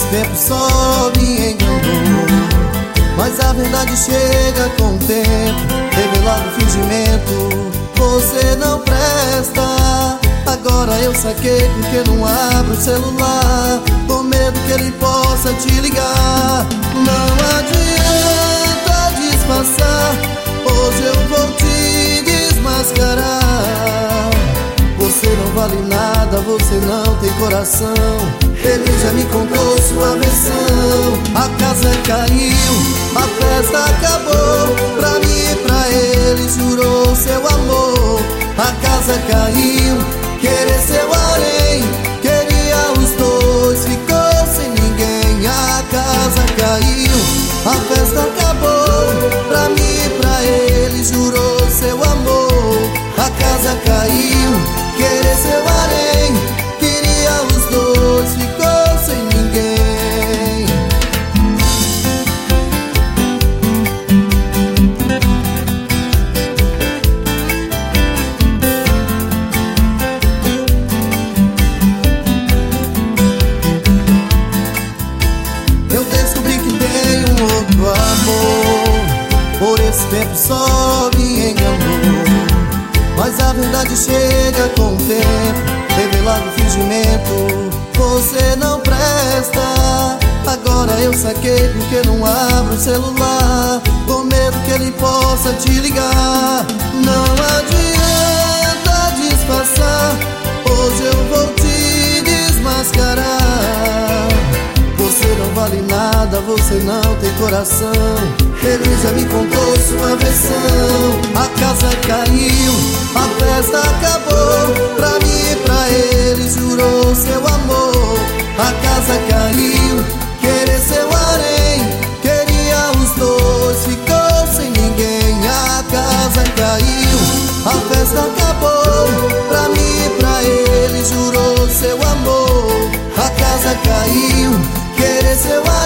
tempo só me enganou, mas a verdade chega com o tempo, revelado o fingimento. Você não presta. Agora eu saquei porque não abro o celular, com medo que ele possa te ligar. Não adianta disfarçar, hoje eu vou te desmascarar. Você não vale nada, você não tem coração. Ele já me contou sua versão. A casa caiu, a festa acabou. Pra mim e pra ele jurou seu amor. A casa caiu, querer seu harém. Queria os dois, ficou sem ninguém. A casa caiu, a festa acabou. Pra mim e pra ele jurou seu amor. A casa caiu, querer seu harém. Queria os dois, ficou sem ninguém. Eu descobri que tenho outro amor, por esse tempo só me enganou, mas a verdade chega com o tempo, revelado o fingimento. Você não presta. Agora eu saquei porque não abro o celular, com medo que ele possa te ligar. Não adianta disfarçar, hoje eu vou te desmascarar. Você não vale nada, você não tem coração. Ele já me contou sua versão. A casa caiu, a festa acabou. Pra mim e pra ele jurou seu amor. A casa caiu, querer seu harém. Queria os dois, ficou sem ninguém. A casa caiu, a festa acabou. Pra mim e pra ele jurou seu amor. A casa caiu, querer seu harém.